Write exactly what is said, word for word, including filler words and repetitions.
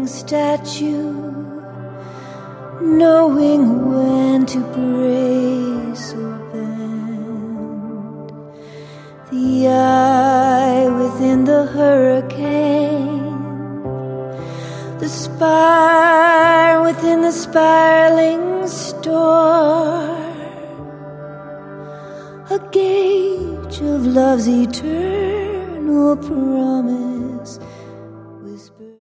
statue, knowing when to brace or bend. The eye within the hurricane, the spire within the spiraling storm, a gauge of love's eternal promise